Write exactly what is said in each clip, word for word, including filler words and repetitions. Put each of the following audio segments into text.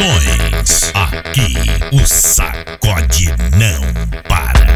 Produções. Aqui o sacode não para.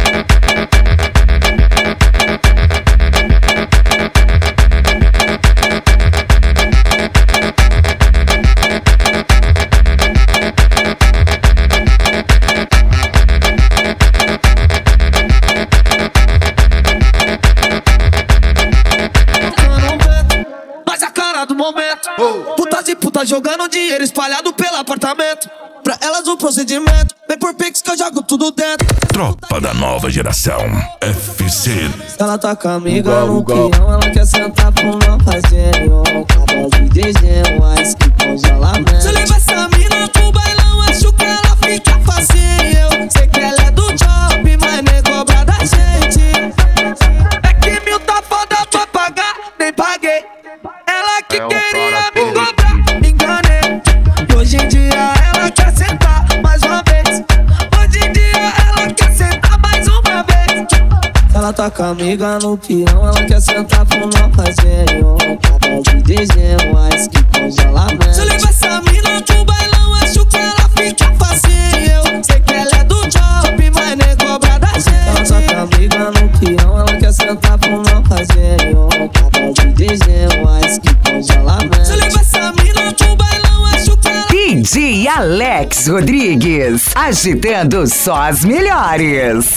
Do momento, oh. Putas e putas jogando dinheiro espalhado pelo apartamento. Pra elas o procedimento, vem por Pix que eu jogo tudo dentro. Tropa da nova geração, F C. Ela tá com a amiga no peão, ela quer sentar pro não fazer um cada de desenho, mas que congelamento. Se eu levar essa mina pro bailão, acho que ela fica facinho. Eu sei que ela é do job, mas nem cobra da gente. É que mil tá foda pra pagar, nem paguei. Ela que é queria me cobrar, me enganei. E hoje em dia ela quer sentar mais uma vez. Hoje em dia ela quer sentar mais uma vez. Ela tá com a amiga no peão, ela quer sentar pro não fazer um cada de desenho, mas que congelamento. Se eu levar essa mina pro bailão, acho que ela fica facinho. Eu sei que ela é do job, mas nem cobra da gente. Ela tá com a amiga no peão, ela quer sentar pro não fazer um cada de desenho, mas que congelamento. Se eu levar essa mina pro bailão, acho que ela... D J Alex Rodrigues, agitando só as melhores.